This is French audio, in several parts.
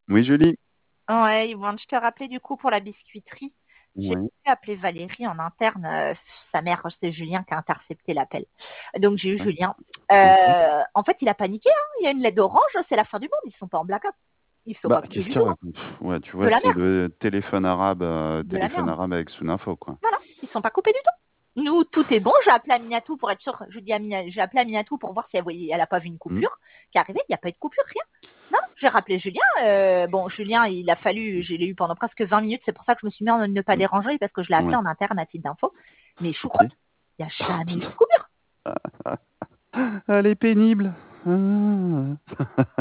Oui, Julie. Ouais, Yvonne, je te rappelais du coup pour la biscuiterie. J'ai Oui. appelé Valérie en interne. Sa mère, c'est Julien qui a intercepté l'appel. Donc j'ai eu Ouais. Julien. Mhm. En fait, il a paniqué, hein. Il y a une LED orange, c'est la fin du monde. Ils sont pas en blackout. Ils sont Bah, pas coupés qu'est-ce du qu'il tout, hein. raconte? Ouais, tu De vois, la c'est merde, le de la téléphone merde. arabe avec Sounafo, quoi. Voilà, ils sont pas coupés du tout. Nous, tout est bon. J'ai appelé Aminatou pour être sûr. Je dis j'ai appelé Aminatou pour voir si elle a pas vu une Hmm. coupure qui est arrivée. Il n'y a pas eu de coupure, rien. Non, j'ai rappelé Julien. Bon, Julien, il a fallu, je l'ai eu pendant presque 20 minutes. C'est pour ça que je me suis mis en ne pas déranger parce que je l'ai appelé Ouais, en interne à titre d'info. Mais choucroute, ok. il n'y a Oh, jamais eu de putain. coupure. Elle est pénible. Ah.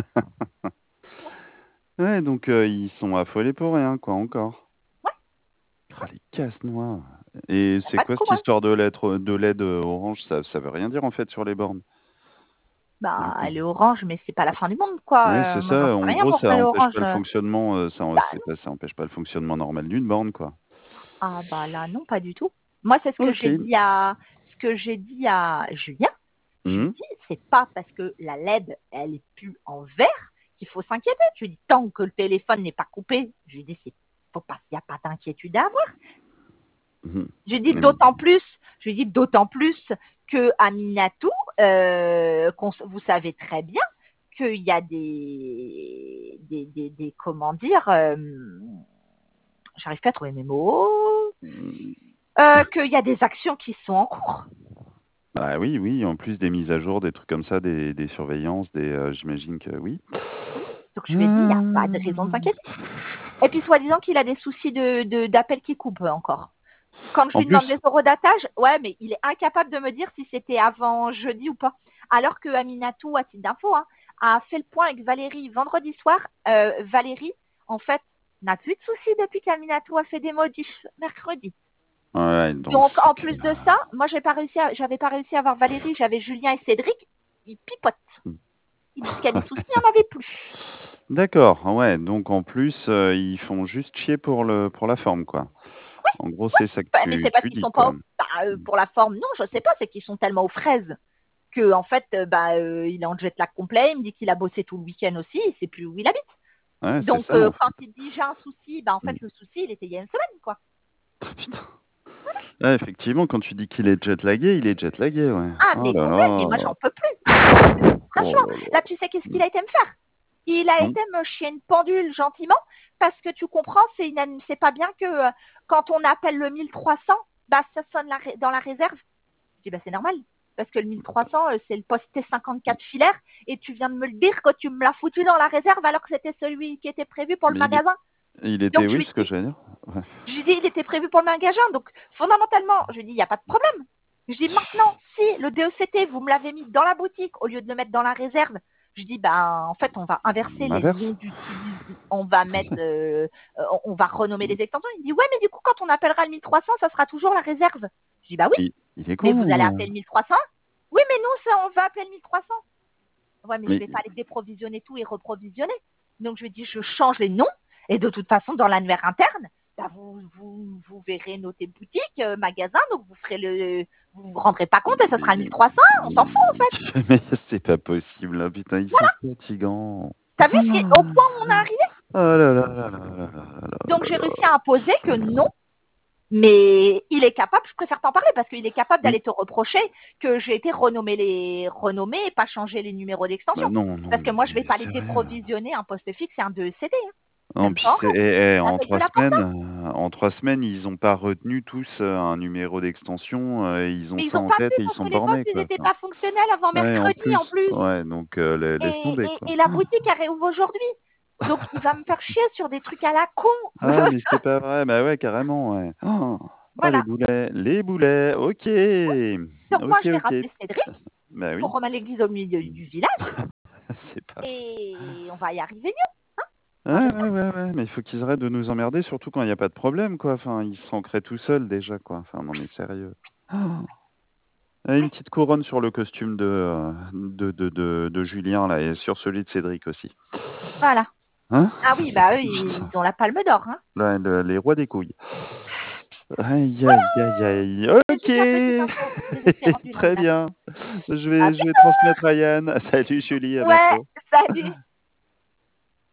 Ouais, donc ils sont affolés pour rien, quoi, encore. Ouais, Ah, les casse-noix. Et il n'y a c'est pas de quoi coup, cette hein. histoire de LED orange? Ça veut rien dire, en fait, sur les bornes, du Bah, coup. elle est orange, mais c'est pas la fin du monde, quoi. Ouais, c'est Moi, j'en ça. sais En rien gros, pourquoi ça elle est empêche orange. pas le fonctionnement, Bah, ça empêche pas le fonctionnement normal d'une borne, quoi. ah, bah là, non, pas du tout. Moi, c'est Ok. ce que j'ai dit à Julien. Je lui Mhm. dis, c'est pas parce que la LED, elle est plus en vert qu'il faut s'inquiéter. Je lui dis, tant que le téléphone n'est pas coupé, je lui dis, il n'y a pas d'inquiétude à avoir. Mhm. Je lui dis, Mais d'autant plus que Aminatou, vous savez très bien qu'il y a comment dire, j'arrive pas à trouver mes mots, qu'il y a des actions qui sont en cours. bah oui, oui, en plus des mises à jour, des trucs comme ça, des surveillances, j'imagine que oui. Donc je lui ai dit, il n'y a pas de raison de Euh, s'inquiéter. Et puis soi-disant qu'il a des soucis d'appel qui coupent encore. Quand je En lui demande plus, les horodatage, ouais, mais il est incapable de me dire si c'était avant jeudi ou pas. Alors que Aminatou, à titre d'info, hein, a fait le point avec Valérie vendredi soir. Valérie, en fait, n'a plus de soucis depuis qu'Aminatou a fait des modifs mercredi. ouais, donc Donc, c'est en que... plus de ça, moi, j'avais pas réussi à avoir Valérie, j'avais Julien et Cédric. Ils pipotent. Ils disent qu'il y a des soucis, il n'y en avait plus. D'accord, ouais, donc en plus, ils font juste chier pour la forme, quoi. En gros, c'est ça que Bah, mais c'est parce tu qu'ils dis, sont pas quoi. pour la forme. Non, je sais pas, c'est qu'ils sont tellement aux fraises que en fait, il est en jet lag complet. Il me dit qu'il a bossé tout le week-end aussi. Il sait plus où il habite. Ouais, c'est Donc, ça, en quand fait. il dit j'ai un souci, bah en fait le souci, il était il y a une semaine, quoi. Ah, putain. Ouais, effectivement, quand tu dis qu'il est jet-lagué, il est jet-lagué, ouais. Ah, Oh mais là complet. Mais moi, là. j'en peux plus. J'en peux plus. Oh Franchement, là là, là. tu sais qu'est-ce qu'il a été me faire? Il a Non. été me chier une pendule gentiment parce que tu comprends, c'est pas bien que quand on appelle le 1300, bah ça sonne dans la réserve. Je dis, bah, c'est normal. Parce que le 1300, c'est le poste T54 filaire. Et tu viens de me le dire que tu me l'as foutu dans la réserve alors que c'était celui qui était prévu pour le Mais magasin. il était, Donc, oui, ce que j'allais dire. Ouais. je lui dis, il était prévu pour le magasin. Donc, fondamentalement, je lui dis, il n'y a pas de problème. Je dis, maintenant, si le DECT, vous me l'avez mis dans la boutique au lieu de le mettre dans la réserve, je dis, ben, en fait, on va inverser On les inverse. noms d'utilisation. On va renommer les extensions. Il me dit, ouais, mais du coup, quand on appellera le 1300, ça sera toujours la réserve. Je dis, bah oui, Il est mais vous allez con. appeler le 1300. Oui, mais nous, ça, on va appeler le 1300. Ouais, mais je Mais vais pas aller déprovisionner tout et reprovisionner. Donc, je lui dis, je change les noms. Et de toute façon, dans l'annuaire interne, bah, vous verrez noter boutique, magasin, donc vous vous rendrez pas compte et ce sera le mais 1300, on s'en fout en fait. mais c'est pas possible, hein, putain, ils sont fatigants. T'as vu au point où on est arrivé? Oh là là là là là là Donc là j'ai là. réussi à imposer que non, mais il est capable, je préfère t'en parler parce qu'il est capable Oui, d'aller te reprocher que j'ai été renommé et pas changer les numéros d'extension. bah non, non, Parce que mais moi, je vais pas aller sérieux. déprovisionner un poste fixe et un 2 CD, hein. Non, Même puis pas en c'est rêve. C'est avec de la porta. en 3 semaines, ils ont pas retenu tous un numéro d'extension. Ils ont Mais ils ça n'ont en pas pu tête et ils parce sont que les postes, bornés, ils quoi. n'étaient Enfin, pas fonctionnels avant ouais, en mercredi en plus, plus. ouais, donc laisse tomber, quoi. Et la boutique, elle réouvre aujourd'hui. Donc, il va me faire chier sur des trucs à la con. Ah, mais c'est pas vrai. Bah ouais, carrément, ouais. Oh, oh, Voilà. les boulets. Ok, Donc, moi, ok, je vais ok. rappeler Cédric Bah pour oui, remettre l'église au milieu du village. c'est pas vrai. Et on va y arriver mieux. Ouais, Moi, ouais, j'espère. ouais, ouais, mais il faut qu'ils arrêtent de nous emmerder, surtout quand il n'y a pas de problème, quoi. Enfin, ils se créent tout seuls déjà, quoi. Enfin, non, mais sérieux. Oh. Une petite couronne sur le costume de Julien, là, et sur celui de Cédric aussi. Voilà. Hein? Ah oui, bah eux, Putain. ils ont la palme d'or. Hein. Là, les rois des couilles. Aïe, Voilà. aïe, aïe, aïe. C'est Ok. juste la petite info. Désolé, c'est rendu long, Très Jonathan. bien. À Je vais bientôt. transmettre à Yann. Salut Julie, à Ouais, bientôt. salut.